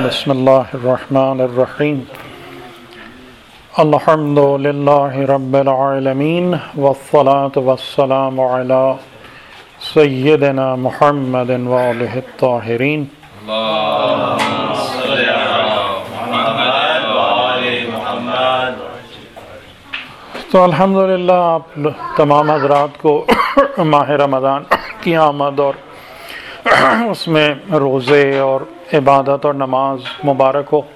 بسم اللہ الرحمن الرحیم الحمد للہ رب العالمین والصلاة والسلام علی سیدنا محمد وآلہ الطاہرین. تو الحمدللہ آپ تمام حضرات کو ماہ رمضان کی آمد اور اس میں روزے اور عبادت اور نماز مبارک ہو.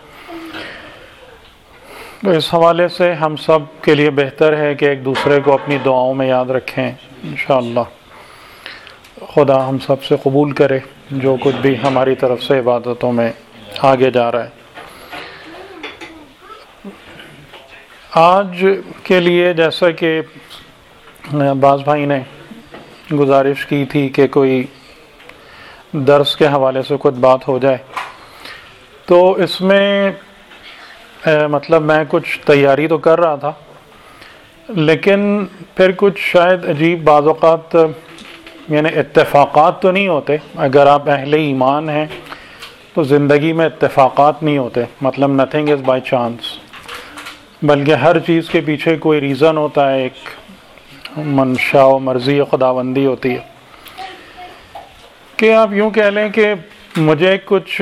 تو اس حوالے سے ہم سب کے لیے بہتر ہے کہ ایک دوسرے کو اپنی دعاؤں میں یاد رکھیں. انشاءاللہ خدا ہم سب سے قبول کرے جو کچھ بھی ہماری طرف سے عبادتوں میں آگے جا رہا ہے. آج کے لیے جیسا کہ بعض بھائی نے گزارش کی تھی کہ کوئی درس کے حوالے سے کچھ بات ہو جائے، تو اس میں مطلب میں کچھ تیاری تو کر رہا تھا، لیکن پھر کچھ شاید عجیب بعض اوقات یعنی اتفاقات تو نہیں ہوتے. اگر آپ اہل ایمان ہیں تو زندگی میں اتفاقات نہیں ہوتے، مطلب نتھنگ از بائی چانس، بلکہ ہر چیز کے پیچھے کوئی ریزن ہوتا ہے، ایک منشا و مرضی خداوندی ہوتی ہے. کہ آپ یوں کہہ لیں کہ مجھے کچھ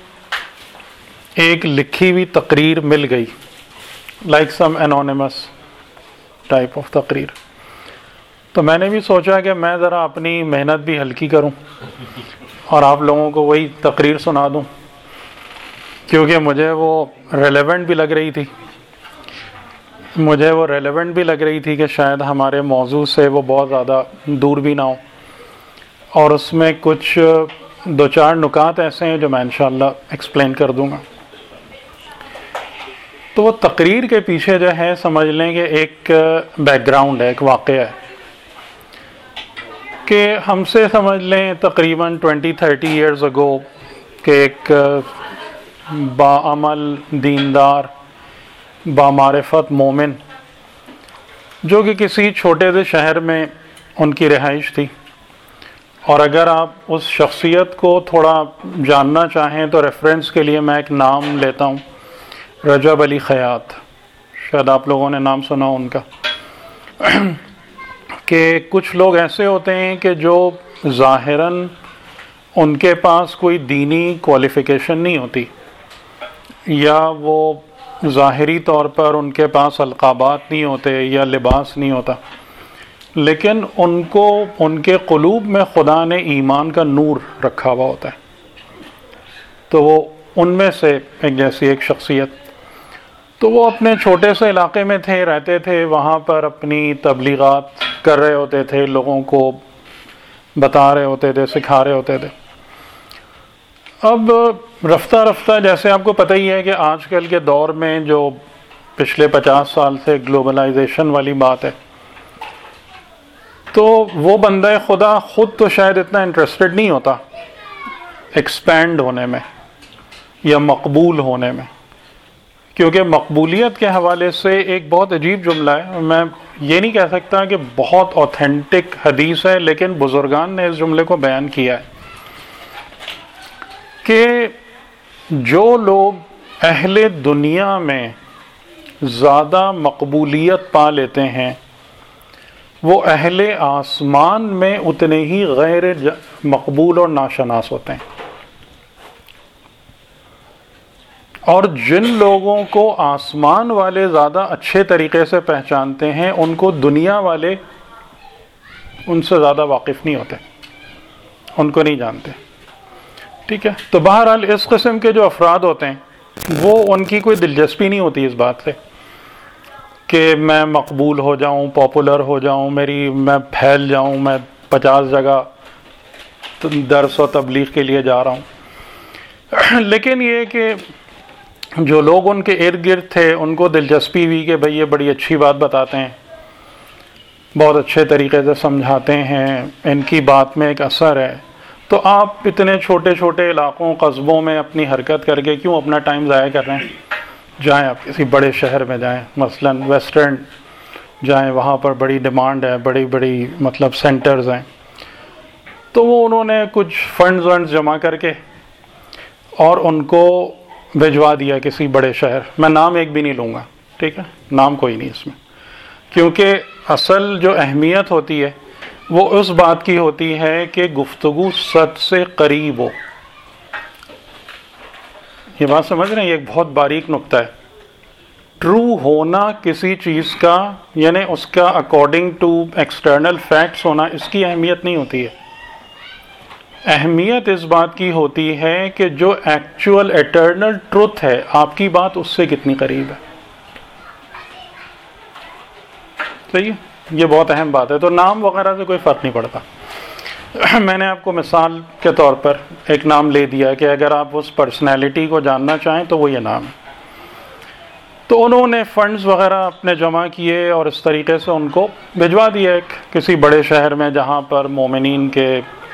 ایک لکھی ہوئی تقریر مل گئی، like some anonymous type of تقریر. تو میں نے بھی سوچا کہ میں ذرا اپنی محنت بھی ہلکی کروں اور آپ لوگوں کو وہی تقریر سنا دوں، کیونکہ مجھے وہ ریلیونٹ بھی لگ رہی تھی کہ شاید ہمارے موضوع سے وہ بہت زیادہ دور بھی نہ ہو، اور اس میں کچھ دو چار نکات ایسے ہیں جو میں انشاءاللہ ایکسپلین کر دوں گا. تو وہ تقریر کے پیچھے جو ہے سمجھ لیں کہ ایک بیک گراؤنڈ ہے، ایک واقعہ ہے کہ ہم سے سمجھ لیں تقریباً 20-30 ایئرز اگو کہ ایک باعمل دیندار بامعرفت مومن جو کہ کسی چھوٹے سے شہر میں ان کی رہائش تھی. اور اگر آپ اس شخصیت کو تھوڑا جاننا چاہیں تو ریفرنس کے لیے میں ایک نام لیتا ہوں، رجب علی خیاط. شاید آپ لوگوں نے نام سنا ہو ان کا. کہ کچھ لوگ ایسے ہوتے ہیں کہ جو ظاہراً ان کے پاس کوئی دینی کوالیفیکیشن نہیں ہوتی، یا وہ ظاہری طور پر ان کے پاس القابات نہیں ہوتے یا لباس نہیں ہوتا، لیکن ان کو ان کے قلوب میں خدا نے ایمان کا نور رکھا ہوا ہوتا ہے. تو وہ ان میں سے ایک جیسی ایک شخصیت. تو وہ اپنے چھوٹے سے علاقے میں رہتے تھے، وہاں پر اپنی تبلیغات کر رہے ہوتے تھے، لوگوں کو بتا رہے ہوتے تھے، سکھا رہے ہوتے تھے. اب رفتہ رفتہ جیسے آپ کو پتہ ہی ہے کہ آج کل کے دور میں جو پچھلے 50 سال سے گلوبلائزیشن والی بات ہے، تو وہ بندہ خدا خود تو شاید اتنا انٹرسٹڈ نہیں ہوتا ایکسپینڈ ہونے میں یا مقبول ہونے میں، کیونکہ مقبولیت کے حوالے سے ایک بہت عجیب جملہ ہے. میں یہ نہیں کہہ سکتا کہ بہت اوتھینٹک حدیث ہے، لیکن بزرگان نے اس جملے کو بیان کیا ہے کہ جو لوگ اہل دنیا میں زیادہ مقبولیت پا لیتے ہیں وہ اہل آسمان میں اتنے ہی غیر مقبول اور ناشناس ہوتے ہیں. اور جن لوگوں کو آسمان والے زیادہ اچھے طریقے سے پہچانتے ہیں ان کو دنیا والے ان سے زیادہ واقف نہیں ہوتے، ان کو نہیں جانتے. ٹھیک ہے. تو بہرحال اس قسم کے جو افراد ہوتے ہیں وہ ان کی کوئی دلچسپی نہیں ہوتی اس بات سے کہ میں مقبول ہو جاؤں، پاپولر ہو جاؤں، میں پھیل جاؤں، میں 50 جگہ درس و تبلیغ کے لیے جا رہا ہوں. لیکن یہ کہ جو لوگ ان کے ارد گرد تھے ان کو دلچسپی ہوئی کہ بھئی یہ بڑی اچھی بات بتاتے ہیں، بہت اچھے طریقے سے سمجھاتے ہیں، ان کی بات میں ایک اثر ہے. تو آپ اتنے چھوٹے چھوٹے علاقوں قصبوں میں اپنی حرکت کر کے کیوں اپنا ٹائم ضائع کر رہے ہیں؟ جائیں آپ کسی بڑے شہر میں جائیں، مثلا ویسٹرن جائیں، وہاں پر بڑی ڈیمانڈ ہے، بڑی بڑی مطلب سینٹرز ہیں. تو وہ انہوں نے کچھ فنڈز جمع کر کے اور ان کو بھجوا دیا کسی بڑے شہر. میں نام ایک بھی نہیں لوں گا, ٹھیک ہے, نام کوئی نہیں اس میں, کیونکہ اصل جو اہمیت ہوتی ہے وہ اس بات کی ہوتی ہے کہ گفتگو سچ سے قریب ہو. یہ بات سمجھ رہے ہیں, یہ ایک بہت باریک نقطہ ہے. ٹرو ہونا کسی چیز کا, یعنی اس کا اکارڈنگ ٹو ایکسٹرنل فیکٹس ہونا, اس کی اہمیت نہیں ہوتی ہے. اہمیت اس بات کی ہوتی ہے کہ جو ایکچوئل ایٹرنل ٹروتھ ہے, آپ کی بات اس سے کتنی قریب ہے. صحیح ہے, یہ بہت اہم بات ہے. تو نام وغیرہ سے کوئی فرق نہیں پڑتا. میں نے آپ کو مثال کے طور پر ایک نام لے دیا کہ اگر آپ اس پرسنالٹی کو جاننا چاہیں تو وہ یہ نام ہے. تو انہوں نے فنڈز وغیرہ اپنے جمع کیے اور اس طریقے سے ان کو بھجوا دیا کسی بڑے شہر میں, جہاں پر مومنین کے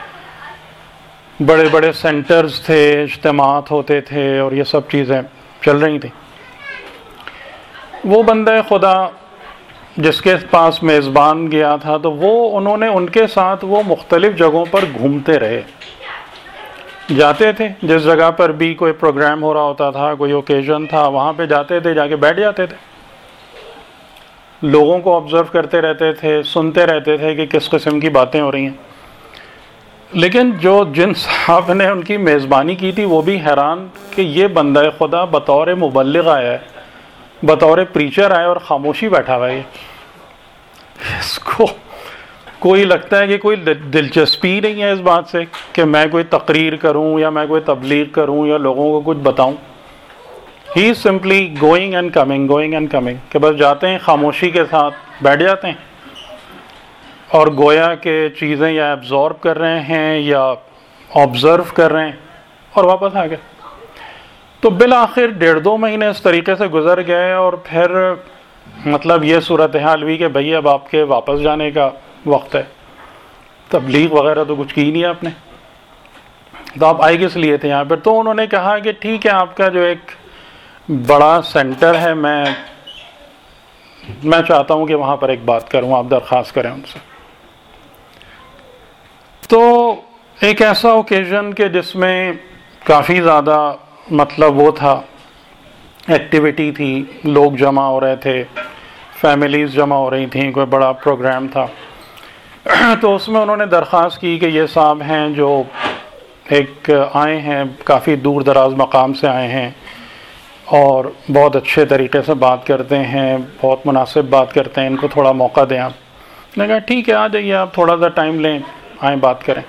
بڑے بڑے سینٹرز تھے, اجتماعات ہوتے تھے اور یہ سب چیزیں چل رہی تھیں. وہ بندہ خدا جس کے پاس میزبان گیا تھا, تو انہوں نے ان کے ساتھ وہ مختلف جگہوں پر گھومتے رہے, جاتے تھے جس جگہ پر بھی کوئی پروگرام ہو رہا ہوتا تھا, کوئی اوکیزن تھا, وہاں پہ جاتے تھے, جا کے بیٹھ جاتے تھے, لوگوں کو آبزرو کرتے رہتے تھے, سنتے رہتے تھے کہ کس قسم کی باتیں ہو رہی ہیں. لیکن جن صاحب نے ان کی میزبانی کی تھی وہ بھی حیران کہ یہ بندہ خدا بطور مبلغ آیا ہے, بطور پریچر آیا اور خاموشی بیٹھا ہوا ہے. اس کو کوئی لگتا ہے کہ کوئی دلچسپی نہیں ہے اس بات سے کہ میں کوئی تقریر کروں یا میں کوئی تبلیغ کروں یا لوگوں کو کچھ بتاؤں. He is simply going and coming, کہ بس جاتے ہیں, خاموشی کے ساتھ بیٹھ جاتے ہیں اور گویا کہ چیزیں یا ایبزارب کر رہے ہیں یا آبزرو کر رہے ہیں اور واپس آ گئے. تو بالآخر 1.5-2 مہینے اس طریقے سے گزر گئے اور پھر مطلب یہ صورتحال ہوئی کہ بھئی اب آپ کے واپس جانے کا وقت ہے, تبلیغ وغیرہ تو کچھ کی نہیں آپ نے, تو آپ آئے کس لیے تھے یہاں پر. تو انہوں نے کہا کہ ٹھیک ہے, آپ کا جو ایک بڑا سینٹر ہے, میں چاہتا ہوں کہ وہاں پر ایک بات کروں, آپ درخواست کریں ان سے. تو ایک ایسا اوکیزن کہ جس میں کافی زیادہ مطلب وہ تھا, ایکٹیویٹی تھی, لوگ جمع ہو رہے تھے, فیملیز جمع ہو رہی تھیں, کوئی بڑا پروگرام تھا. تو اس میں انہوں نے درخواست کی کہ یہ صاحب ہیں جو ایک آئے ہیں, کافی دور دراز مقام سے آئے ہیں اور بہت اچھے طریقے سے بات کرتے ہیں, بہت مناسب بات کرتے ہیں, ان کو تھوڑا موقع دیں آپ. میں نے کہا ٹھیک ہے, آ جائیے, آپ تھوڑا سا ٹائم لیں, آئیں بات کریں.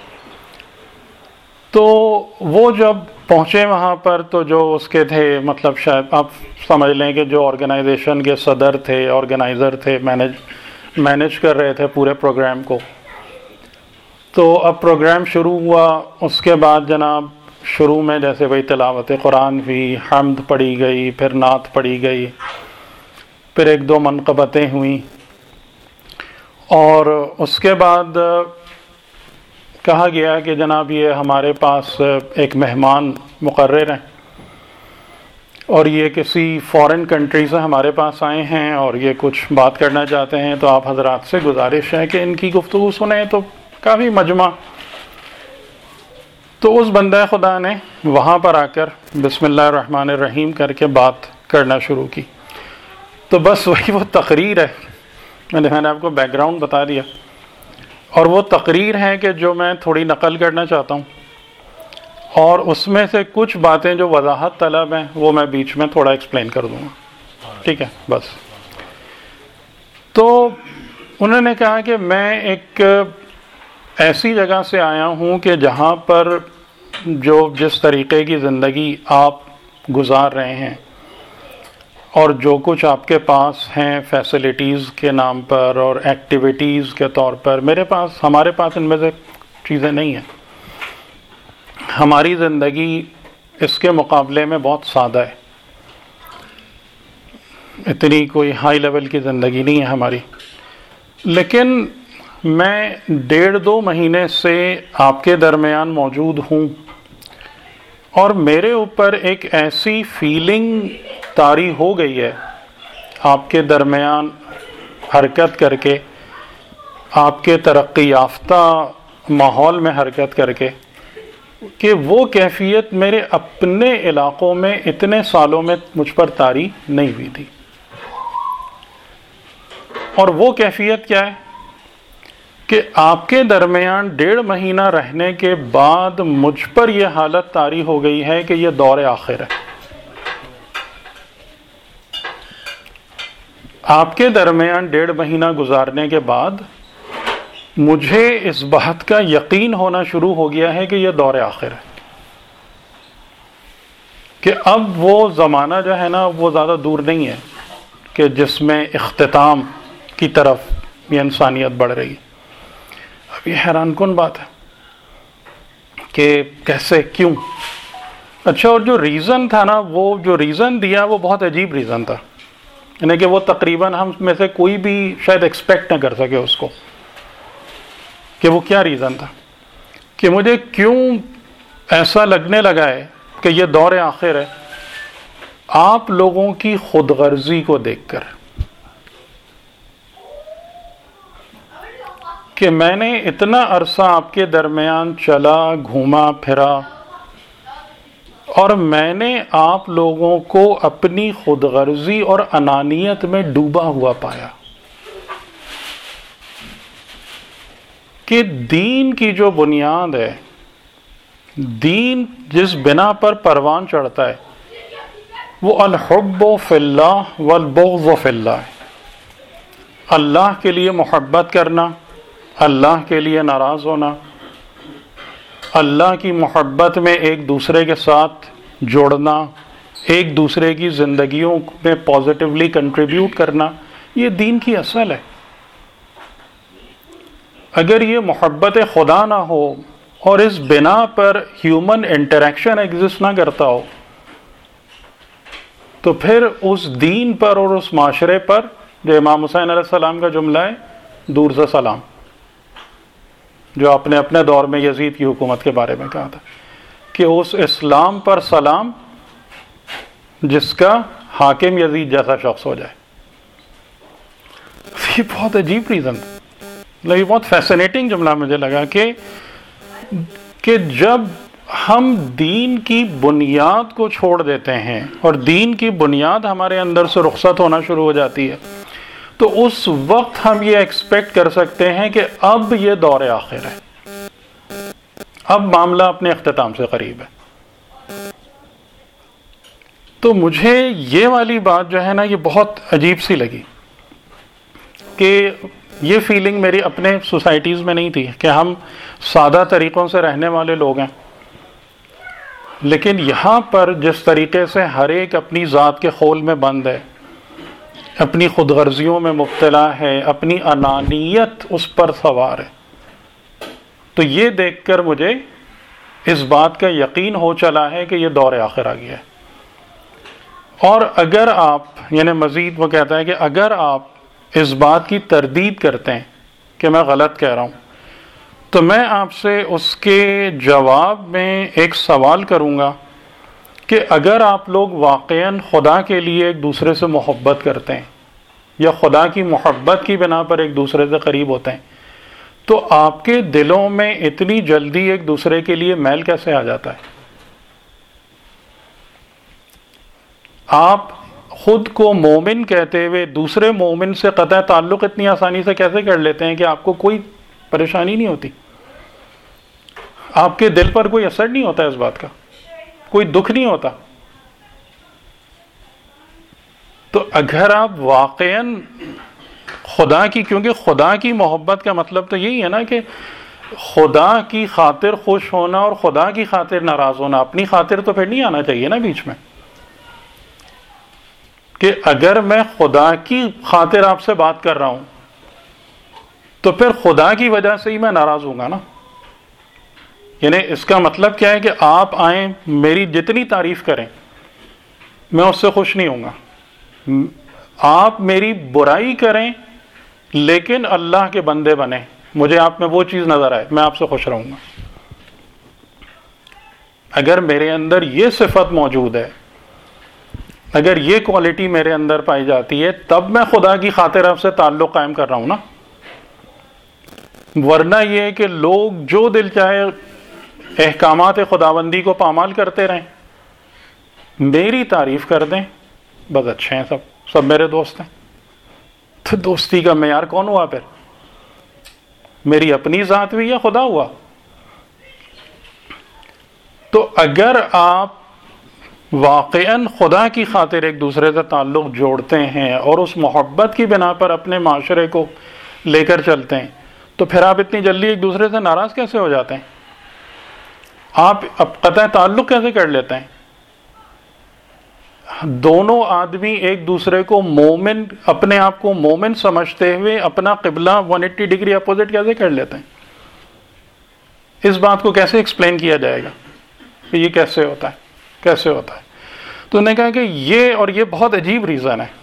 تو وہ جب پہنچے وہاں پر تو جو اس کے تھے, مطلب شاید آپ سمجھ لیں کہ جو آرگنائزیشن کے صدر تھے, آرگنائزر تھے, مینج کر رہے تھے پورے پروگرام کو. تو اب پروگرام شروع ہوا, اس کے بعد جناب شروع میں جیسے وہی تلاوت قرآن ہوئی, حمد پڑھی گئی, پھر نعت پڑھی گئی, پھر 1-2 منقبتیں ہوئیں, اور اس کے بعد کہا گیا کہ جناب یہ ہمارے پاس ایک مہمان مقرر ہیں اور یہ کسی فورن کنٹری سے ہمارے پاس آئے ہیں اور یہ کچھ بات کرنا چاہتے ہیں, تو آپ حضرات سے گزارش ہے کہ ان کی گفتگو سنیں. تو کافی مجمع. تو اس بندہ خدا نے وہاں پر آ کر بسم اللہ الرحمن الرحیم کر کے بات کرنا شروع کی. تو بس وہی وہ تقریر ہے, میں نے آپ کو بیک گراؤنڈ بتا دیا, اور وہ تقریر ہے کہ جو میں تھوڑی نقل کرنا چاہتا ہوں, اور اس میں سے کچھ باتیں جو وضاحت طلب ہیں وہ میں بیچ میں تھوڑا ایکسپلین کر دوں گا, ٹھیک ہے بس. تو انہوں نے کہا کہ میں ایک ایسی جگہ سے آیا ہوں کہ جہاں پر جس طریقے کی زندگی آپ گزار رہے ہیں اور جو کچھ آپ کے پاس ہیں فیسلٹیز کے نام پر اور ایکٹیویٹیز کے طور پر, ہمارے پاس ان میں سے چیزیں نہیں ہیں. ہماری زندگی اس کے مقابلے میں بہت سادہ ہے, اتنی کوئی ہائی لیول کی زندگی نہیں ہے ہماری. لیکن میں 1.5-2 مہینے سے آپ کے درمیان موجود ہوں اور میرے اوپر ایک ایسی فیلنگ طاری ہو گئی ہے آپ کے درمیان حرکت کر کے, آپ کے ترقی یافتہ ماحول میں حرکت کر کے, کہ وہ کیفیت میرے اپنے علاقوں میں اتنے سالوں میں مجھ پر طاری نہیں ہوئی تھی. اور وہ کیفیت کیا ہے کہ آپ کے درمیان 1.5 مہینہ رہنے کے بعد مجھ پر یہ حالت طاری ہو گئی ہے کہ یہ دور آخر ہے. آپ کے درمیان 1.5 مہینہ گزارنے کے بعد مجھے اس بات کا یقین ہونا شروع ہو گیا ہے کہ یہ دور آخر ہے، کہ اب وہ زمانہ جو ہے نا وہ زیادہ دور نہیں ہے کہ جس میں اختتام کی طرف یہ انسانیت بڑھ رہی ہے. اب یہ حیران کن بات ہے کہ کیسے، کیوں. اچھا، اور جو ریزن تھا نا، وہ جو ریزن دیا وہ بہت عجیب ریزن تھا، یعنی کہ وہ تقریباً ہم میں سے کوئی بھی شاید ایکسپیکٹ نہ کر سکے اس کو، کہ وہ کیا ریزن تھا. کہ مجھے کیوں ایسا لگنے لگا ہے کہ یہ دور آخر ہے، آپ لوگوں کی خود غرضی کو دیکھ کر، کہ میں نے اتنا عرصہ آپ کے درمیان چلا گھوما پھرا اور میں نے آپ لوگوں کو اپنی خود غرضی اور انانیت میں ڈوبا ہوا پایا. کہ دین کی جو بنیاد ہے، دین جس بنا پر پروان چڑھتا ہے، وہ الحب فی اللہ والبغض فی اللہ ہے. اللہ کے لیے محبت کرنا، اللہ کے لیے ناراض ہونا، اللہ کی محبت میں ایک دوسرے کے ساتھ جوڑنا، ایک دوسرے کی زندگیوں میں پازیٹیولی کنٹریبیوٹ کرنا، یہ دین کی اصل ہے. اگر یہ محبت خدا نہ ہو اور اس بنا پر ہیومن انٹریکشن ایگزسٹ نہ کرتا ہو، تو پھر اس دین پر اور اس معاشرے پر جو امام حسین علیہ السلام کا جملہ ہے، دور سے سلام، جو آپ نے اپنے دور میں یزید کی حکومت کے بارے میں کہا تھا، کہ اس اسلام پر سلام جس کا حاکم یزید جیسا شخص ہو جائے. یہ بہت عجیب ریزن تھا، یہ بہت فیسنیٹنگ جملہ مجھے لگا کہ جب ہم دین کی بنیاد کو چھوڑ دیتے ہیں اور دین کی بنیاد ہمارے اندر سے رخصت ہونا شروع ہو جاتی ہے، تو اس وقت ہم یہ ایکسپیکٹ کر سکتے ہیں کہ اب یہ دور آخر ہے، اب معاملہ اپنے اختتام سے قریب ہے. تو مجھے یہ والی بات جو ہے نا یہ بہت عجیب سی لگی، کہ یہ فیلنگ میری اپنے سوسائٹیز میں نہیں تھی کہ ہم سادہ طریقوں سے رہنے والے لوگ ہیں، لیکن یہاں پر جس طریقے سے ہر ایک اپنی ذات کے خول میں بند ہے، اپنی خود غرضیوں میں مبتلا ہے، اپنی انانیت اس پر سوار ہے، تو یہ دیکھ کر مجھے اس بات کا یقین ہو چلا ہے کہ یہ دور آخر آ گیا ہے. اور اگر آپ، یعنی مزید وہ کہتا ہے کہ اگر آپ اس بات کی تردید کرتے ہیں کہ میں غلط کہہ رہا ہوں، تو میں آپ سے اس کے جواب میں ایک سوال کروں گا کہ اگر آپ لوگ واقعاً خدا کے لیے ایک دوسرے سے محبت کرتے ہیں یا خدا کی محبت کی بنا پر ایک دوسرے سے قریب ہوتے ہیں، تو آپ کے دلوں میں اتنی جلدی ایک دوسرے کے لیے میل کیسے آ جاتا ہے؟ آپ خود کو مومن کہتے ہوئے دوسرے مومن سے قطع تعلق اتنی آسانی سے کیسے کر لیتے ہیں کہ آپ کو کوئی پریشانی نہیں ہوتی، آپ کے دل پر کوئی اثر نہیں ہوتا اس بات کا، کوئی دکھ نہیں ہوتا؟ تو اگر آپ واقعاً خدا کی، کیونکہ خدا کی محبت کا مطلب تو یہی ہے نا کہ خدا کی خاطر خوش ہونا اور خدا کی خاطر ناراض ہونا، اپنی خاطر تو پھر نہیں آنا چاہیے نا بیچ میں، کہ اگر میں خدا کی خاطر آپ سے بات کر رہا ہوں تو پھر خدا کی وجہ سے ہی میں ناراض ہوں گا نا. یعنی اس کا مطلب کیا ہے کہ آپ آئیں میری جتنی تعریف کریں میں اس سے خوش نہیں ہوں گا، آپ میری برائی کریں لیکن اللہ کے بندے بنیں، مجھے آپ میں وہ چیز نظر آئے، میں آپ سے خوش رہوں گا. اگر میرے اندر یہ صفت موجود ہے، اگر یہ کوالٹی میرے اندر پائی جاتی ہے، تب میں خدا کی خاطر آپ سے تعلق قائم کر رہا ہوں نا. ورنہ یہ کہ لوگ جو دل چاہے احکامات خداوندی کو پامال کرتے رہیں، میری تعریف کر دیں، بس اچھے ہیں، سب میرے دوست ہیں. تو دوستی کا معیار کون ہوا پھر؟ میری اپنی ذات ہوئی یا خدا ہوا؟ تو اگر آپ واقعاً خدا کی خاطر ایک دوسرے سے تعلق جوڑتے ہیں اور اس محبت کی بنا پر اپنے معاشرے کو لے کر چلتے ہیں، تو پھر آپ اتنی جلدی ایک دوسرے سے ناراض کیسے ہو جاتے ہیں؟ آپ قطع تعلق کیسے کر لیتے ہیں؟ دونوں آدمی ایک دوسرے کو مومن، اپنے آپ کو مومن سمجھتے ہوئے اپنا قبلہ 180 ڈگری اپوزٹ کیسے کر لیتے ہیں؟ اس بات کو کیسے ایکسپلین کیا جائے گا کہ یہ کیسے ہوتا ہے، کیسے ہوتا ہے؟ تو انہوں نے کہا کہ یہ بہت عجیب ریزن ہے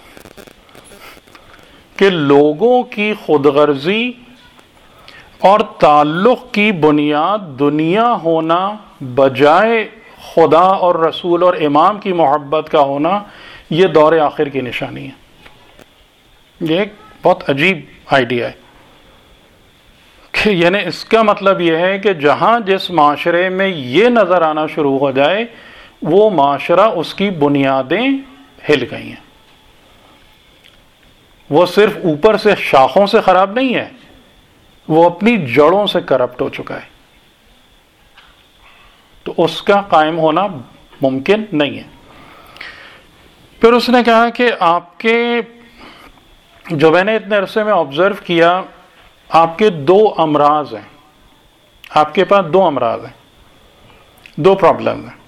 کہ لوگوں کی خود غرضی اور تعلق کی بنیاد دنیا ہونا بجائے خدا اور رسول اور امام کی محبت کا ہونا، یہ دور آخر کی نشانی ہے. یہ ایک بہت عجیب آئیڈیا ہے کہ یعنی اس کا مطلب یہ ہے کہ جہاں جس معاشرے میں یہ نظر آنا شروع ہو جائے، وہ معاشرہ، اس کی بنیادیں ہل گئی ہیں. وہ صرف اوپر سے شاخوں سے خراب نہیں ہے، وہ اپنی جڑوں سے کرپٹ ہو چکا ہے. تو اس کا قائم ہونا ممکن نہیں ہے. پھر اس نے کہا کہ آپ کے، جو میں نے اتنے عرصے میں آبزرو کیا، آپ کے 2 امراض ہیں. آپ کے پاس 2 امراض ہیں، 2 پرابلم ہیں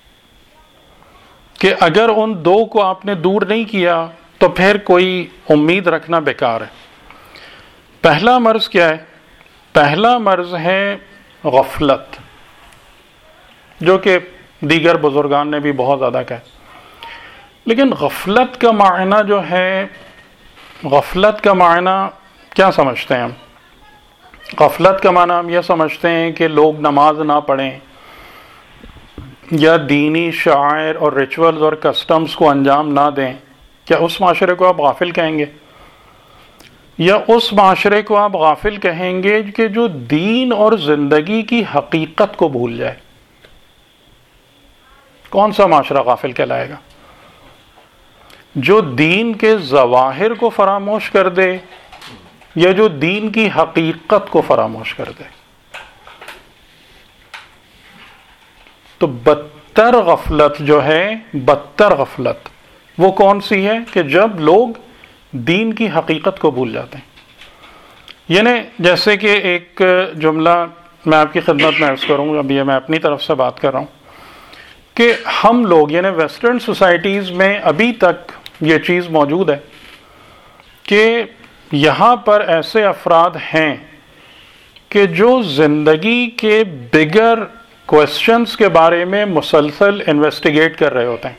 کہ اگر ان 2 کو آپ نے دور نہیں کیا تو پھر کوئی امید رکھنا بیکار ہے. پہلا مرض کیا ہے؟ پہلا مرض ہے غفلت، جو کہ دیگر بزرگان نے بھی بہت زیادہ کہا. لیکن غفلت کا معنی جو ہے، غفلت کا معنی کیا سمجھتے ہیں ہم؟ غفلت کا معنی ہم یہ سمجھتے ہیں کہ لوگ نماز نہ پڑھیں یا دینی شعائر اور ریچولز اور کسٹمز کو انجام نہ دیں. کیا اس معاشرے کو آپ غافل کہیں گے؟ یا اس معاشرے کو آپ غافل کہیں گے کہ جو دین اور زندگی کی حقیقت کو بھول جائے؟ کون سا معاشرہ غافل کہلائے گا؟ جو دین کے ظواہر کو فراموش کر دے یا جو دین کی حقیقت کو فراموش کر دے؟ تو بدتر غفلت جو ہے، بدتر غفلت وہ کون سی ہے؟ کہ جب لوگ دین کی حقیقت کو بھول جاتے ہیں. یعنی جیسے کہ ایک جملہ میں آپ کی خدمت میں عرض کروں، اب یہ میں اپنی طرف سے بات کر رہا ہوں کہ ہم لوگ، یعنی ویسٹرن سوسائٹیز میں ابھی تک یہ چیز موجود ہے کہ یہاں پر ایسے افراد ہیں کہ جو زندگی کے بگر کویسچنز کے بارے میں مسلسل انویسٹیگیٹ کر رہے ہوتے ہیں.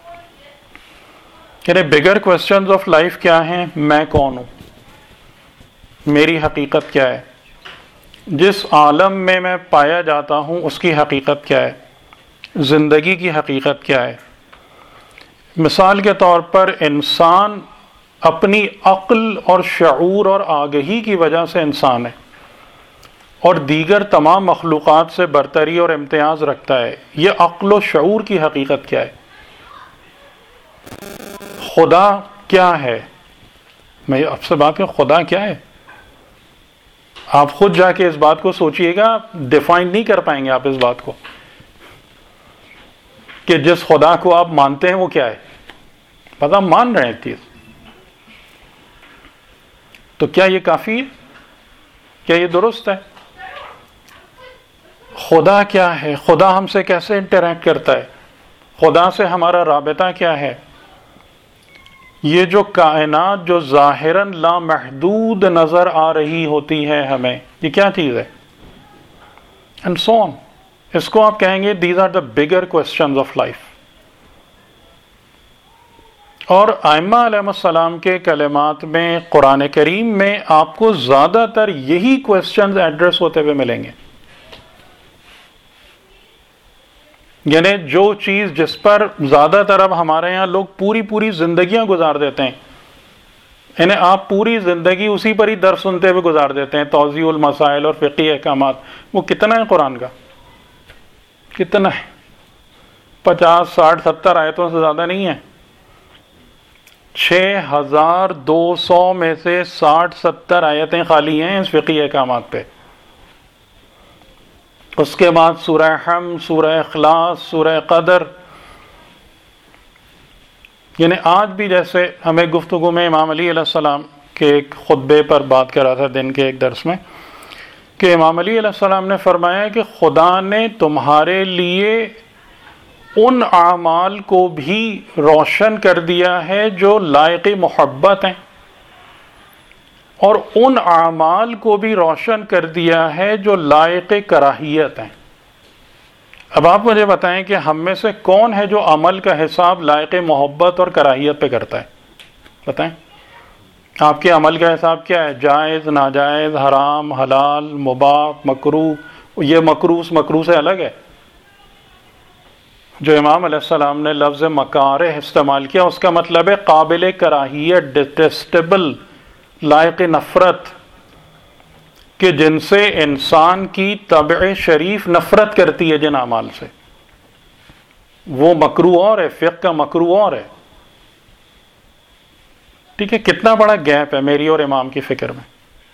یعنی بگر کویسچنز آف لائف کیا ہیں؟ میں کون ہوں؟ میری حقیقت کیا ہے؟ جس عالم میں میں پایا جاتا ہوں اس کی حقیقت کیا ہے؟ زندگی کی حقیقت کیا ہے؟ مثال کے طور پر انسان اپنی عقل اور شعور اور آگہی کی وجہ سے انسان ہے اور دیگر تمام مخلوقات سے برتری اور امتیاز رکھتا ہے. یہ عقل و شعور کی حقیقت کیا ہے؟ خدا کیا ہے؟ میں آپ سے بات کروں، خدا کیا ہے؟ آپ خود جا کے اس بات کو سوچئے گا، ڈیفائن نہیں کر پائیں گے آپ اس بات کو کہ جس خدا کو آپ مانتے ہیں وہ کیا ہے. بس آپ مان رہے ہیں ایک چیز، تو کیا یہ کافی ہے؟ کیا یہ درست ہے؟ خدا کیا ہے؟ خدا ہم سے کیسے انٹریکٹ کرتا ہے؟ خدا سے ہمارا رابطہ کیا ہے؟ یہ جو کائنات جو ظاہراً لامحدود نظر آ رہی ہوتی ہے ہمیں، یہ کیا چیز ہے؟ اینڈ سو آن. اس کو آپ کہیں گے these are the bigger questions of life. اور ائمہ علیہ السلام کے کلمات میں، قرآن کریم میں آپ کو زیادہ تر یہی کوسچنز ایڈریس ہوتے ہوئے ملیں گے. یعنی جو چیز جس پر زیادہ تر اب ہمارے ہاں لوگ پوری زندگیاں گزار دیتے ہیں، یعنی آپ پوری زندگی اسی پر ہی درس سنتے ہوئے گزار دیتے ہیں، توضیح المسائل اور فقہی احکامات، وہ کتنا ہے قرآن کا؟ کتنا ہے؟ 50 60 70 آیتوں سے زیادہ نہیں ہے. 6200 میں سے 60 70 آیتیں خالی ہیں اس فقہی احکامات پہ. اس کے بعد سورہ حمد، سورہ اخلاص، سورہ قدر. یعنی آج بھی جیسے ہمیں گفتگو میں امام علی علیہ السلام کے ایک خطبے پر بات کر رہا تھا دن کے ایک درس میں، کہ امام علی علیہ السلام نے فرمایا کہ خدا نے تمہارے لیے ان اعمال کو بھی روشن کر دیا ہے جو لائق محبت ہیں، اور ان اعمال کو بھی روشن کر دیا ہے جو لائق کراہیت ہیں. اب آپ مجھے بتائیں کہ ہم میں سے کون ہے جو عمل کا حساب لائق محبت اور کراہیت پہ کرتا ہے؟ بتائیں آپ کے عمل کا حساب کیا ہے؟ جائز، ناجائز، حرام، حلال، مباح، مکروہ. یہ مکروہ سے الگ ہے. جو امام علیہ السلام نے لفظ مکارہ استعمال کیا اس کا مطلب ہے قابل کراہیت، ڈیٹیسٹیبل، لائق نفرت، کہ جن سے انسان کی طبع شریف نفرت کرتی ہے. جن اعمال سے وہ مکروہ اور ہے، فقہ کا مکروہ اور ہے. ٹھیک ہے، کتنا بڑا گیپ ہے میری اور امام کی فکر میں،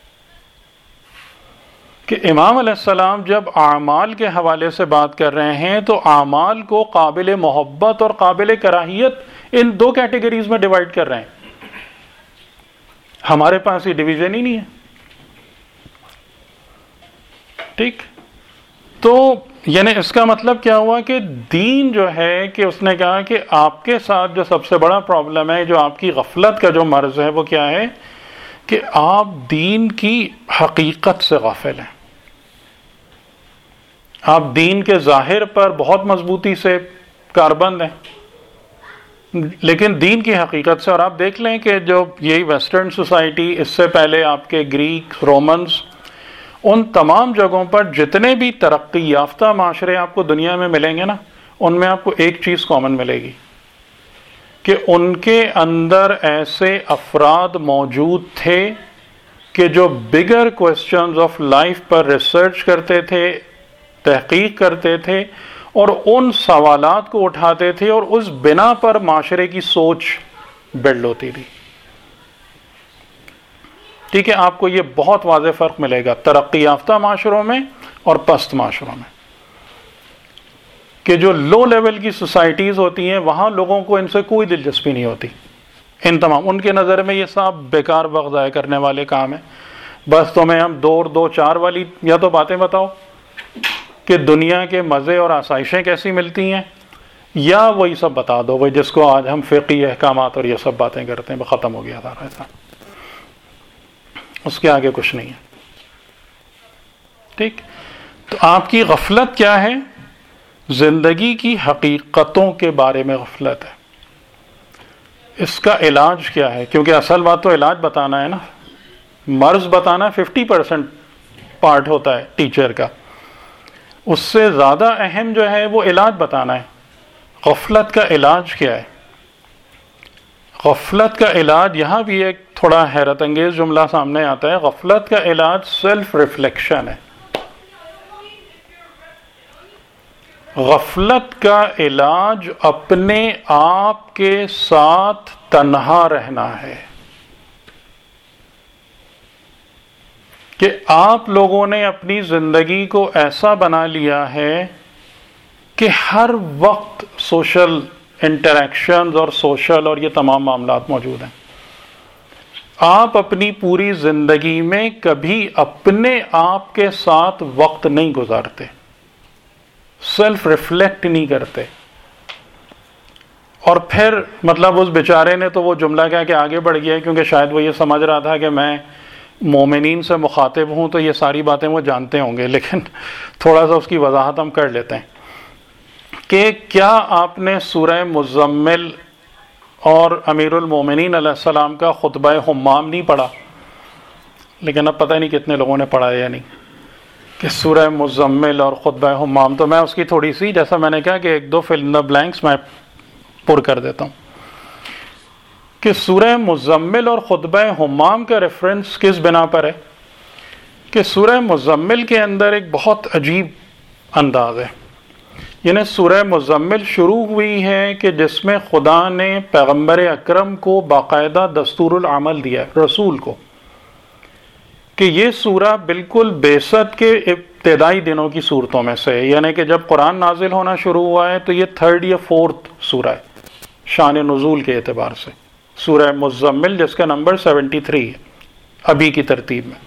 کہ امام علیہ السلام جب اعمال کے حوالے سے بات کر رہے ہیں تو اعمال کو قابل محبت اور قابل کراہیت ان دو کیٹیگریز میں ڈیوائڈ کر رہے ہیں. ہمارے پاس یہ ڈویژن ہی نہیں ہے. ٹھیک، تو یعنی اس کا مطلب کیا ہوا کہ دین جو ہے، کہ اس نے کہا کہ آپ کے ساتھ جو سب سے بڑا پرابلم ہے، جو آپ کی غفلت کا جو مرض ہے، وہ کیا ہے کہ آپ دین کی حقیقت سے غافل ہیں. آپ دین کے ظاہر پر بہت مضبوطی سے کاربند ہیں، لیکن دین کی حقیقت سے. اور آپ دیکھ لیں کہ جو یہی ویسٹرن سوسائٹی، اس سے پہلے آپ کے گریک، رومنز، ان تمام جگہوں پر جتنے بھی ترقی یافتہ معاشرے آپ کو دنیا میں ملیں گے نا، ان میں آپ کو ایک چیز کامن ملے گی کہ ان کے اندر ایسے افراد موجود تھے کہ جو بگر کوسچنز آف لائف پر ریسرچ کرتے تھے، تحقیق کرتے تھے، اور ان سوالات کو اٹھاتے تھے، اور اس بنا پر معاشرے کی سوچ بلڈ ہوتی تھی. ٹھیک ہے، آپ کو یہ بہت واضح فرق ملے گا ترقی یافتہ معاشروں میں اور پست معاشروں میں، کہ جو لو لیول کی سوسائٹیز ہوتی ہیں وہاں لوگوں کو ان سے کوئی دلچسپی نہیں ہوتی. ان تمام، ان کے نظر میں یہ سب بیکار وقت ضائع کرنے والے کام ہیں. بس تمہیں ہم 2 اور 2 4 والی یا تو باتیں بتاؤ کہ دنیا کے مزے اور آسائشیں کیسی ملتی ہیں، یا وہی سب بتا دو وہی جس کو آج ہم فقہی احکامات اور یہ سب باتیں کرتے ہیں. وہ ختم ہو گیا سارا ایسا، اس کے آگے کچھ نہیں ہے. ٹھیک، تو آپ کی غفلت کیا ہے؟ زندگی کی حقیقتوں کے بارے میں غفلت ہے. اس کا علاج کیا ہے؟ کیونکہ اصل بات تو علاج بتانا ہے نا، مرض بتانا 50% پارٹ ہوتا ہے ٹیچر کا، اس سے زیادہ اہم جو ہے وہ علاج بتانا ہے. غفلت کا علاج کیا ہے؟ غفلت کا علاج، یہاں بھی ایک تھوڑا حیرت انگیز جملہ سامنے آتا ہے. غفلت کا علاج سیلف ریفلیکشن ہے. غفلت کا علاج اپنے آپ کے ساتھ تنہا رہنا ہے. کہ آپ لوگوں نے اپنی زندگی کو ایسا بنا لیا ہے کہ ہر وقت سوشل انٹریکشنز اور سوشل اور یہ تمام معاملات موجود ہیں. آپ اپنی پوری زندگی میں کبھی اپنے آپ کے ساتھ وقت نہیں گزارتے، سیلف ریفلیکٹ نہیں کرتے. اور پھر مطلب اس بیچارے نے تو وہ جملہ کیا کہ آگے بڑھ گیا، کیونکہ شاید وہ یہ سمجھ رہا تھا کہ میں مومنین سے مخاطب ہوں تو یہ ساری باتیں وہ جانتے ہوں گے، لیکن تھوڑا سا اس کی وضاحت ہم کر لیتے ہیں کہ کیا آپ نے سورہ مزمل اور امیر المومنین علیہ السلام کا خطبہ حمام نہیں پڑھا؟ لیکن اب پتہ نہیں کتنے لوگوں نے پڑھا یا نہیں کہ سورہ مزمل اور خطبہ حمام. تو میں اس کی تھوڑی سی، جیسا میں نے کہا کہ 1-2 فل ان دا بلینکس میں پر کر دیتا ہوں کہ سورہ مزمل اور خطبہ حمام کا ریفرنس کس بنا پر ہے کہ سورہ مزمل کے اندر ایک بہت عجیب انداز ہے یعنی سورہ مزمل شروع ہوئی ہے کہ جس میں خدا نے پیغمبر اکرم کو باقاعدہ دستور العمل دیا ہے، رسول کو، کہ یہ سورہ بالکل بعثت کے ابتدائی دنوں کی صورتوں میں سے ہے، یعنی کہ جب قرآن نازل ہونا شروع ہوا ہے تو یہ 3rd یا 4th سورہ ہے شان نزول کے اعتبار سے، سورہ مزمل جس کا نمبر 73 ہے ابھی کی ترتیب میں۔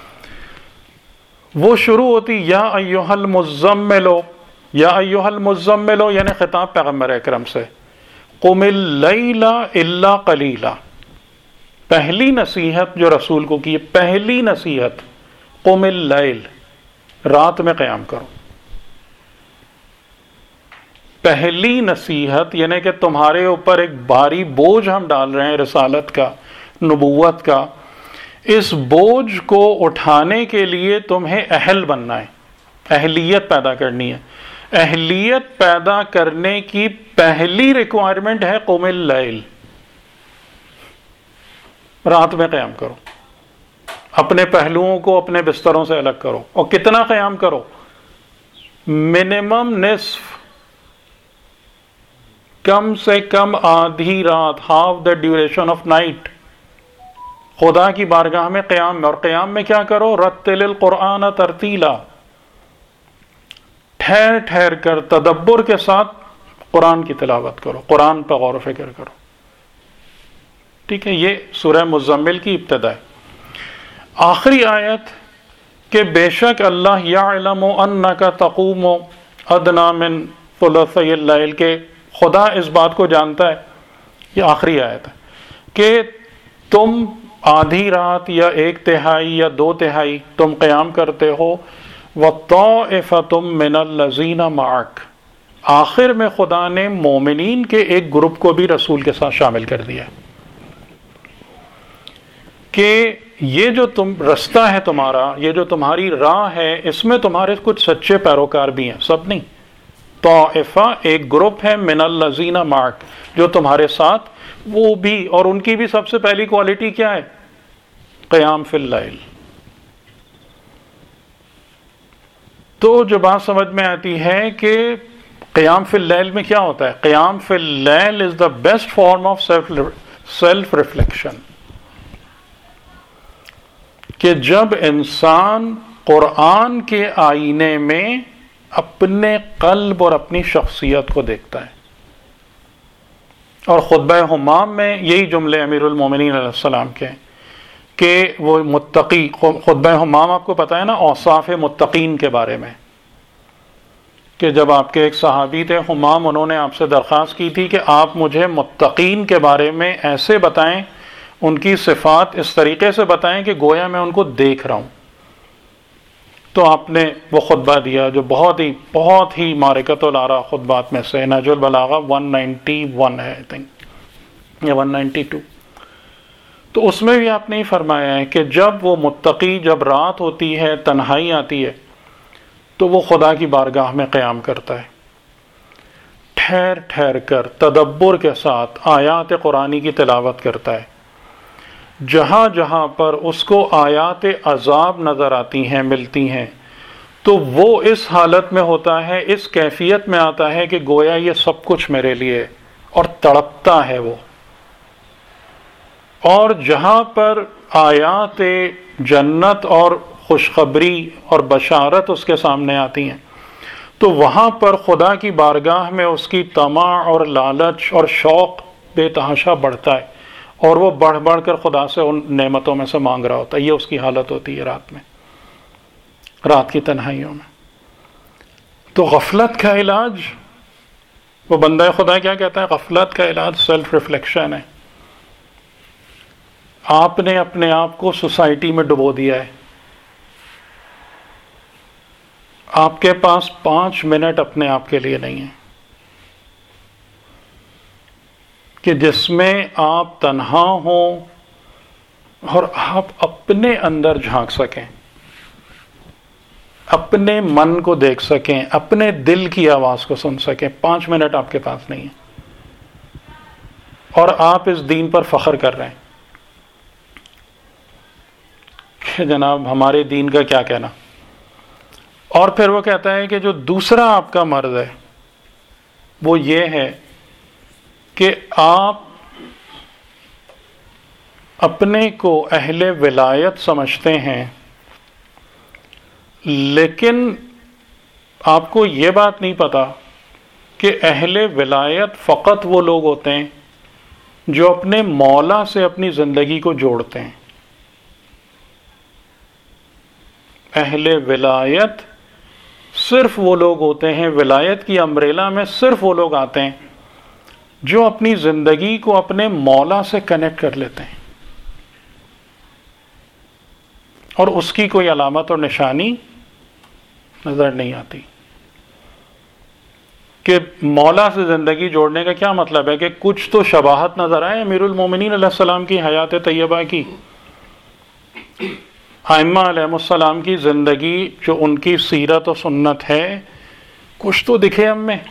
وہ شروع ہوتی یا ایھا المزمل، یا ایھا المزمل یعنی خطاب پیغمبر اکرم سے، قم اللیل الا قلیلا، پہلی نصیحت جو رسول کو کی، پہلی نصیحت قم اللیل، رات میں قیام کرو، پہلی نصیحت، یعنی کہ تمہارے اوپر ایک بھاری بوجھ ہم ڈال رہے ہیں رسالت کا، نبوت کا، اس بوجھ کو اٹھانے کے لیے تمہیں اہل بننا ہے، اہلیت پیدا کرنی ہے۔ اہلیت پیدا کرنے کی پہلی ریکوائرمنٹ ہے قم اللیل، رات میں قیام کرو، اپنے پہلوؤں کو اپنے بستروں سے الگ کرو، اور کتنا قیام کرو؟ منیمم نصف، کم سے کم آدھی رات، half the duration of night, خدا کی بارگاہ میں قیام میں۔ اور قیام میں کیا کرو؟ رتل القرآن ترتیلا، ٹھہر ٹھہر کر تدبر کے ساتھ قرآن کی تلاوت کرو، قرآن پر غور و فکر کرو، ٹھیک ہے۔ یہ سورہ مزمل کی ابتدا ہے۔ آخری آیت کہ بے شک اللہ یعلم انک تقوم ادنی من ثلثی اللیل، کہ خدا اس بات کو جانتا ہے، یہ آخری آیت ہے، کہ تم آدھی رات یا 1/3 یا 2/3 تم قیام کرتے ہو، وَطَائِفَةٌ مِّنَ الَّذِينَ مَعَكَ، آخر میں خدا نے مومنین کے ایک گروپ کو بھی رسول کے ساتھ شامل کر دیا کہ یہ جو تم رستہ ہے تمہارا، یہ جو تمہاری راہ ہے، اس میں تمہارے کچھ سچے پیروکار بھی ہیں، سب نہیں، طائفہ ایک گروپ ہے، من الذین معک، جو تمہارے ساتھ، وہ بھی، اور ان کی بھی سب سے پہلی کوالٹی کیا ہے؟ قیام فی اللیل۔ تو جو بات سمجھ میں آتی ہے کہ قیام فی اللیل میں کیا ہوتا ہے؟ قیام فی اللیل is the best form of self reflection, کہ جب انسان قرآن کے آئینے میں اپنے قلب اور اپنی شخصیت کو دیکھتا ہے۔ اور خطبہ حمام میں یہی جملے امیر المومنین علیہ السلام کے ہیں کہ وہ متقی، خطبہ حمام آپ کو پتہ ہے نا اوصاف متقین کے بارے میں، کہ جب آپ کے ایک صحابی تھے حمام، انہوں نے آپ سے درخواست کی تھی کہ آپ مجھے متقین کے بارے میں ایسے بتائیں، ان کی صفات اس طریقے سے بتائیں کہ گویا میں ان کو دیکھ رہا ہوں۔ تو آپ نے وہ خطبہ دیا جو بہت ہی معرکۃ الآراء خطبات میں سے، نہج البلاغہ 191 ہے آئی تھنک، یا 192۔ تو اس میں بھی آپ نے فرمایا ہے کہ جب وہ متقی، جب رات ہوتی ہے، تنہائی آتی ہے، تو وہ خدا کی بارگاہ میں قیام کرتا ہے، ٹھہر ٹھہر کر تدبر کے ساتھ آیات قرآنی کی تلاوت کرتا ہے۔ جہاں جہاں پر اس کو آیات عذاب نظر آتی ہیں، ملتی ہیں، تو وہ اس حالت میں ہوتا ہے، اس کیفیت میں آتا ہے کہ گویا یہ سب کچھ میرے لیے، اور تڑپتا ہے وہ۔ اور جہاں پر آیات جنت اور خوشخبری اور بشارت اس کے سامنے آتی ہیں، تو وہاں پر خدا کی بارگاہ میں اس کی طمع اور لالچ اور شوق بے تحاشا بڑھتا ہے، اور وہ بڑھ بڑھ کر خدا سے ان نعمتوں میں سے مانگ رہا ہوتا ہے۔ یہ اس کی حالت ہوتی ہے رات میں، رات کی تنہائیوں میں۔ تو غفلت کا علاج، وہ بندہ خدا کیا کہتا ہے؟ غفلت کا علاج سیلف ریفلیکشن ہے۔ آپ نے اپنے آپ کو سوسائٹی میں ڈبو دیا ہے، آپ کے پاس 5 منٹ اپنے آپ کے لیے نہیں ہیں کہ جس میں آپ تنہا ہوں اور آپ اپنے اندر جھانک سکیں، اپنے من کو دیکھ سکیں، اپنے دل کی آواز کو سن سکیں۔ 5 منٹ آپ کے پاس نہیں ہے، اور آپ اس دین پر فخر کر رہے ہیں کہ جناب ہمارے دین کا کیا کہنا۔ اور پھر وہ کہتا ہے کہ جو دوسرا آپ کا مرض ہے، وہ یہ ہے کہ آپ اپنے کو اہل ولایت سمجھتے ہیں، لیکن آپ کو یہ بات نہیں پتا کہ اہل ولایت فقط وہ لوگ ہوتے ہیں جو اپنے مولا سے اپنی زندگی کو جوڑتے ہیں۔ اہل ولایت صرف وہ لوگ ہوتے ہیں، ولایت کی امبریلا میں صرف وہ لوگ آتے ہیں جو اپنی زندگی کو اپنے مولا سے کنیکٹ کر لیتے ہیں، اور اس کی کوئی علامت اور نشانی نظر نہیں آتی۔ کہ مولا سے زندگی جوڑنے کا کیا مطلب ہے؟ کہ کچھ تو شباہت نظر آئے امیر المومنین علیہ السلام کی حیات طیبہ کی، ائمہ علیہ السلام کی زندگی، جو ان کی سیرت و سنت ہے، کچھ تو دکھے ہم میں۔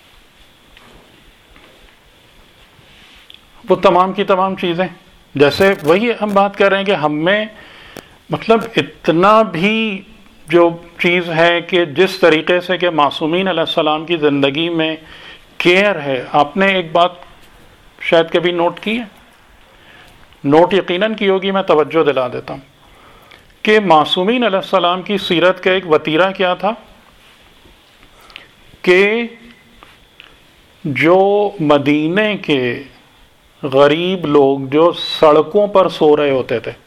وہ تمام کی تمام چیزیں، جیسے وہی ہم بات کر رہے ہیں کہ ہم میں مطلب اتنا بھی جو چیز ہے کہ جس طریقے سے کہ معصومین علیہ السلام کی زندگی میں کیئر ہے۔ آپ نے ایک بات شاید کبھی نوٹ کی ہے، نوٹ یقیناً کی ہوگی، میں توجہ دلا دیتا ہوں، کہ معصومین علیہ السلام کی سیرت کا ایک وتیرہ کیا تھا کہ جو مدینے کے غریب لوگ جو سڑکوں پر سو رہے ہوتے تھے،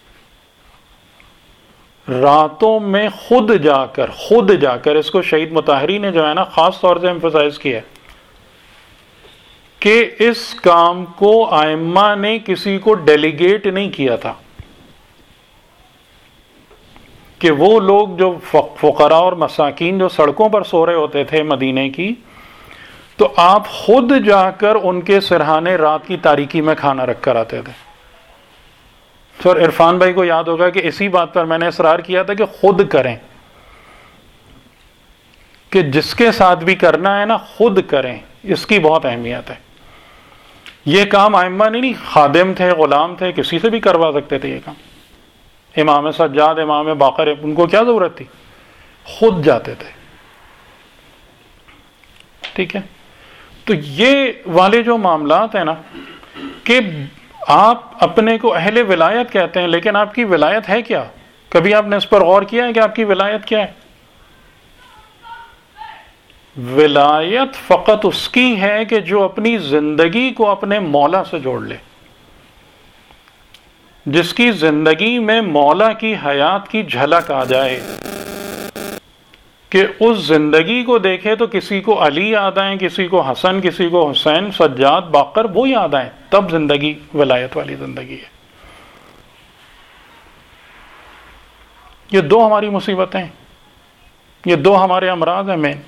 راتوں میں خود جا کر اس کو شہید مطہری نے جو ہے نا خاص طور سے ایمفسائز کیا ہے کہ اس کام کو ائمہ نے کسی کو ڈیلیگیٹ نہیں کیا تھا، کہ وہ لوگ جو فقراء اور مساکین جو سڑکوں پر سو رہے ہوتے تھے مدینے کی، تو آپ خود جا کر ان کے سرہانے رات کی تاریکی میں کھانا رکھ کر آتے تھے۔ سر عرفان بھائی کو یاد ہوگا کہ اسی بات پر میں نے اصرار کیا تھا کہ خود کریں، کہ جس کے ساتھ بھی کرنا ہے نا خود کریں، اس کی بہت اہمیت ہے۔ یہ کام ائمہ نہیں، خادم تھے، غلام تھے، کسی سے بھی کروا سکتے تھے یہ کام۔ امام سجاد، امام باقر، ان کو کیا ضرورت تھی؟ خود جاتے تھے۔ ٹھیک ہے، تو یہ والے جو معاملات ہیں نا، کہ آپ اپنے کو اہل ولایت کہتے ہیں، لیکن آپ کی ولایت ہے کیا؟ کبھی آپ نے اس پر غور کیا ہے کہ آپ کی ولایت کیا ہے؟ ولایت فقط اس کی ہے کہ جو اپنی زندگی کو اپنے مولا سے جوڑ لے، جس کی زندگی میں مولا کی حیات کی جھلک آ جائے، کہ اس زندگی کو دیکھے تو کسی کو علی یاد آئیں، کسی کو حسن، کسی کو حسین، سجاد، باقر، وہ یاد آئیں، تب زندگی ولایت والی زندگی ہے۔ یہ دو ہماری مصیبتیں، یہ دو ہمارے امراض ہیں مین،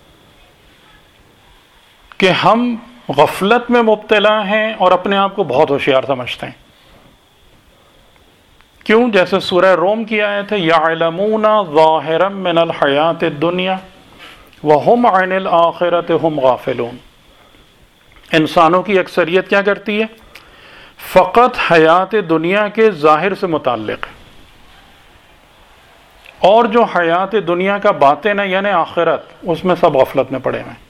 کہ ہم غفلت میں مبتلا ہیں اور اپنے آپ کو بہت ہوشیار سمجھتے ہیں۔ کیوں؟ جیسے سورہ روم کی آیت ہے، یعلمون ظاہرا من الحیات الدنیا وہم عن الآخرۃ ہم غافلون۔ انسانوں کی اکثریت کیا کرتی ہے؟ فقط حیات دنیا کے ظاہر سے متعلق، اور جو حیات دنیا کا باطن ہے یعنی آخرت، اس میں سب غفلت میں پڑے ہوئے ہیں۔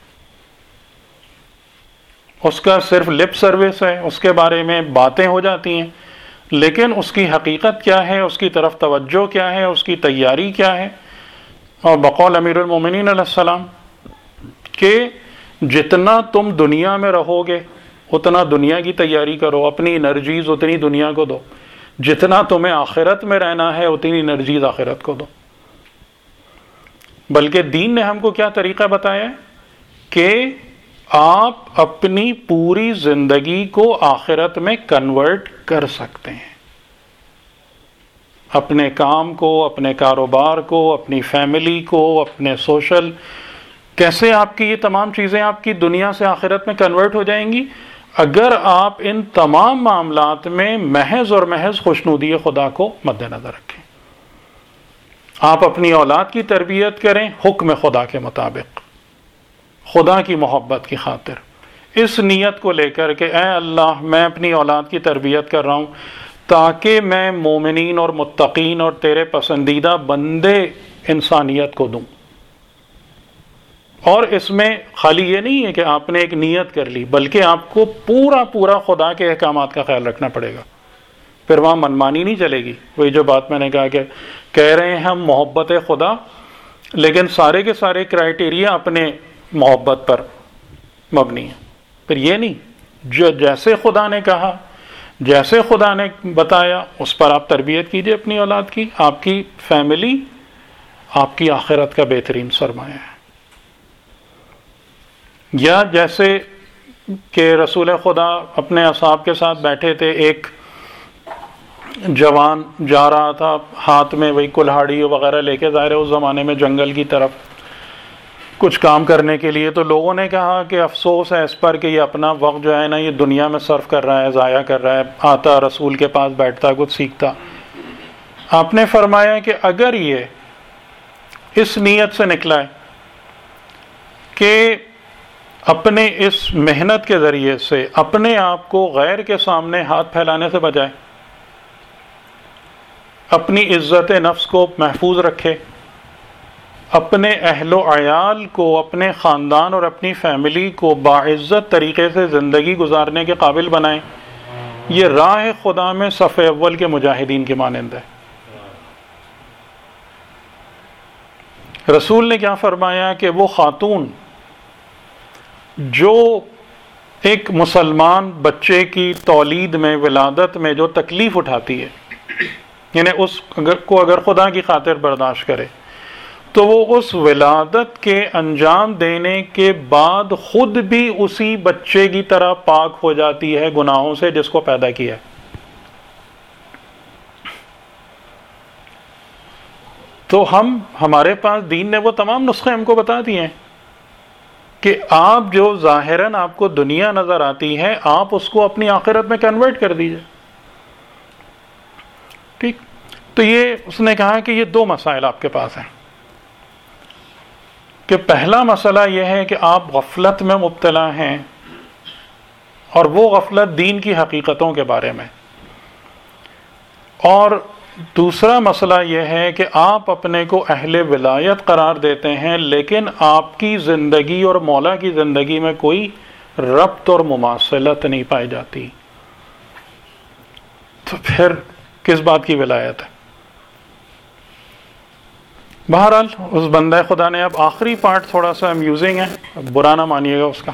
اس کا صرف لپ سروس ہے، اس کے بارے میں باتیں ہو جاتی ہیں، لیکن اس کی حقیقت کیا ہے، اس کی طرف توجہ کیا ہے، اس کی تیاری کیا ہے۔ اور بقول امیر المومنین علیہ السلام کہ جتنا تم دنیا میں رہو گے اتنا دنیا کی تیاری کرو، اپنی انرجیز اتنی دنیا کو دو، جتنا تمہیں آخرت میں رہنا ہے اتنی انرجیز آخرت کو دو۔ بلکہ دین نے ہم کو کیا طریقہ بتایا ہے کہ آپ اپنی پوری زندگی کو آخرت میں کنورٹ کر سکتے ہیں، اپنے کام کو، اپنے کاروبار کو، اپنی فیملی کو، اپنے سوشل، کیسے آپ کی یہ تمام چیزیں آپ کی دنیا سے آخرت میں کنورٹ ہو جائیں گی اگر آپ ان تمام معاملات میں محض اور محض خوشنودی خدا کو مد نظر رکھیں۔ آپ اپنی اولاد کی تربیت کریں حکم خدا کے مطابق، خدا کی محبت کی خاطر، اس نیت کو لے کر کہ اے اللہ میں اپنی اولاد کی تربیت کر رہا ہوں تاکہ میں مومنین اور متقین اور تیرے پسندیدہ بندے انسانیت کو دوں۔ اور اس میں خالی یہ نہیں ہے کہ آپ نے ایک نیت کر لی، بلکہ آپ کو پورا خدا کے احکامات کا خیال رکھنا پڑے گا، پھر وہاں منمانی نہیں چلے گی۔ وہی جو بات میں نے کہا کہ کہہ رہے ہیں ہم محبت خدا، لیکن سارے کے سارے کرائٹیریا اپنے محبت پر مبنی ہیں، پھر یہ نہیں، جو جیسے خدا نے کہا، جیسے خدا نے بتایا اس پر آپ تربیت کیجئے اپنی اولاد کی۔ آپ کی فیملی آپ کی آخرت کا بہترین سرمایہ ہے۔ یا جیسے کہ رسول خدا اپنے اصحاب کے ساتھ بیٹھے تھے، ایک جوان جا رہا تھا ہاتھ میں وہی کلہاڑی وغیرہ لے کے، ظاہر ہے اس زمانے میں جنگل کی طرف کچھ کام کرنے کے لیے، تو لوگوں نے کہا کہ افسوس ہے اس پر کہ یہ اپنا وقت جو ہے نا یہ دنیا میں صرف کر رہا ہے، ضائع کر رہا ہے، آتا رسول کے پاس بیٹھتا کچھ سیکھتا۔ آپ نے فرمایا کہ اگر یہ اس نیت سے نکلا ہے کہ اپنے اس محنت کے ذریعے سے اپنے آپ کو غیر کے سامنے ہاتھ پھیلانے سے بچائے، اپنی عزت نفس کو محفوظ رکھے، اپنے اہل و عیال کو، اپنے خاندان اور اپنی فیملی کو باعزت طریقے سے زندگی گزارنے کے قابل بنائیں، یہ راہ خدا میں صف اول کے مجاہدین کے مانند ہے۔ رسول نے کیا فرمایا کہ وہ خاتون جو ایک مسلمان بچے کی تولید میں، ولادت میں جو تکلیف اٹھاتی ہے، یعنی اس کو اگر خدا کی خاطر برداشت کرے تو وہ اس ولادت کے انجام دینے کے بعد خود بھی اسی بچے کی طرح پاک ہو جاتی ہے گناہوں سے جس کو پیدا کیا ہے۔ تو ہمارے پاس دین نے وہ تمام نسخے ہم کو بتا دیے ہیں کہ آپ جو ظاہراً آپ کو دنیا نظر آتی ہے، آپ اس کو اپنی آخرت میں کنورٹ کر دیجئے۔ ٹھیک، تو یہ اس نے کہا کہ یہ دو مسائل آپ کے پاس ہیں، کہ پہلا مسئلہ یہ ہے کہ آپ غفلت میں مبتلا ہیں، اور وہ غفلت دین کی حقیقتوں کے بارے میں، اور دوسرا مسئلہ یہ ہے کہ آپ اپنے کو اہل ولایت قرار دیتے ہیں لیکن آپ کی زندگی اور مولا کی زندگی میں کوئی ربط اور مماثلت نہیں پائی جاتی، تو پھر کس بات کی ولایت ہے؟ بہرحال اس بندہ خدا نے، اب آخری پارٹ تھوڑا سا امیوزنگ ہے، برا نہ مانیے گا اس کا،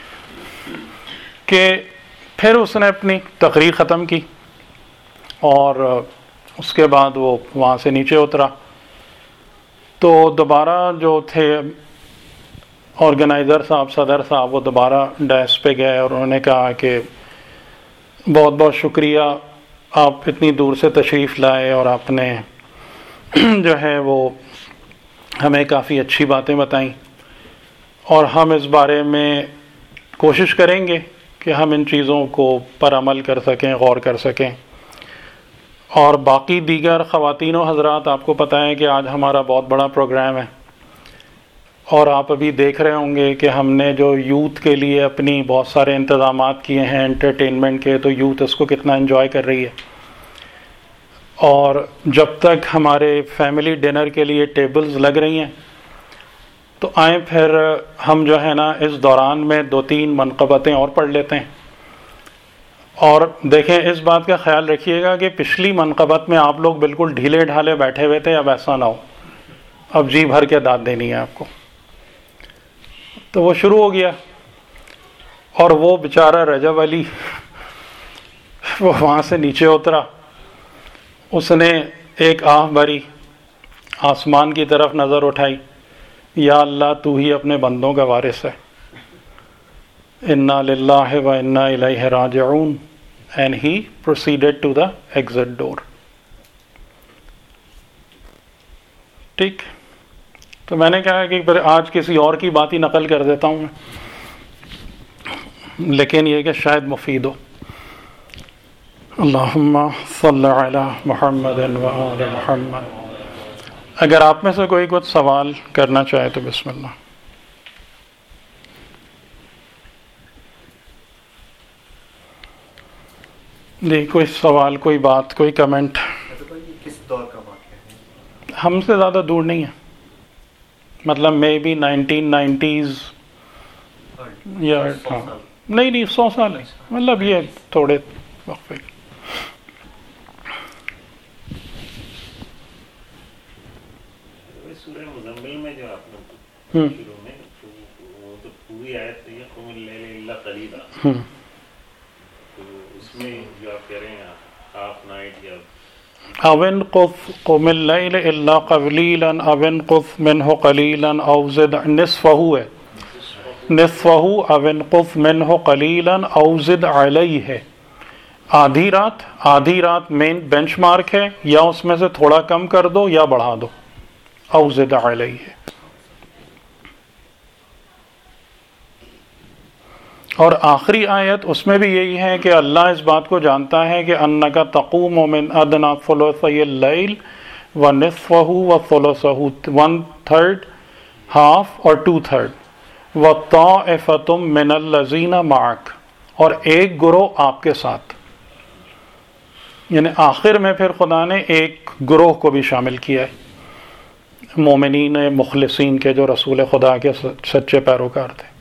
کہ پھر اس نے اپنی تقریر ختم کی اور اس کے بعد وہ وہاں سے نیچے اترا، تو دوبارہ جو تھے آرگنائزر صاحب، صدر صاحب، وہ دوبارہ ڈیس پہ گئے اور انہوں نے کہا کہ بہت بہت شکریہ، آپ اتنی دور سے تشریف لائے اور آپ نے جو ہے وہ ہمیں کافی اچھی باتیں بتائیں، اور ہم اس بارے میں کوشش کریں گے کہ ہم ان چیزوں کو پر عمل کر سکیں، غور کر سکیں۔ اور باقی دیگر خواتین و حضرات، آپ کو پتہ ہے کہ آج ہمارا بہت بڑا پروگرام ہے، اور آپ ابھی دیکھ رہے ہوں گے کہ ہم نے جو یوتھ کے لیے اپنی بہت سارے انتظامات کیے ہیں انٹرٹینمنٹ کے، تو یوتھ اس کو کتنا انجوائے کر رہی ہے، اور جب تک ہمارے فیملی ڈنر کے لیے ٹیبلز لگ رہی ہیں تو آئیں پھر ہم جو ہے نا اس دوران میں 2-3 منقبتیں اور پڑھ لیتے ہیں۔ اور دیکھیں، اس بات کا خیال رکھیے گا کہ پچھلی منقبت میں آپ لوگ بالکل ڈھیلے ڈھالے بیٹھے ہوئے تھے، اب ایسا نہ ہو، اب جی بھر کے داد دینی ہے آپ کو۔ تو وہ شروع ہو گیا، اور وہ بیچارہ رجب علی وہ وہاں سے نیچے اترا، اس نے ایک آہ بھری، آسمان کی طرف نظر اٹھائی، یا اللہ تو ہی اپنے بندوں کا وارث ہے، انا للہ و انا الیہ راجعون، and he proceeded to the exit door۔ ٹھیک، تو میں نے کہا کہ پھر آج کسی اور کی بات ہی نقل کر دیتا ہوں میں، لیکن یہ کہ شاید مفید ہو۔ اللہم صلی علی محمد و آل محمد۔ اگر آپ میں سے کوئی کچھ سوال کرنا چاہے تو بسم اللہ۔ جی، کوئی سوال، کوئی بات، کوئی کمنٹ؟ کس دور کا واقعہ ہے؟ ہم سے زیادہ دور نہیں ہے، مطلب مے بی 1990s یا ہاں نہیں 100 سال ہے، مطلب یہ تھوڑے وقفے. سورہ مزمل میں جو آپ نے شروع میں وہ تو پوری آیت ہے قم اللیل الا قلیلا، تو اس میں جو آپ کہہ رہے ہیں ہاف نائٹ یا او انقص قم اللیل الا قلیلا او انقص منہ قلیلا او زد نصفہ ہے، نصفہ او انقص منہ قلیلا او زد علیہ. آدھی رات مین بینچ مارک ہے، یا اس میں سے تھوڑا کم کر دو یا بڑھا دو. او زد علیہ. اور آخری آیت اس میں بھی یہی ہے کہ اللہ اس بات کو جانتا ہے کہ انک تقوم من ادنی ثلثی اللیل ونصفہ وثلثہ، 1/3 ہاف اور 2/3 وطائفۃ من الذین معک، اور ایک گروہ آپ کے ساتھ. یعنی آخر میں پھر خدا نے ایک گروہ کو بھی شامل کیا ہے، مومنین مخلصین کے جو رسول خدا کے سچے پیروکار تھے.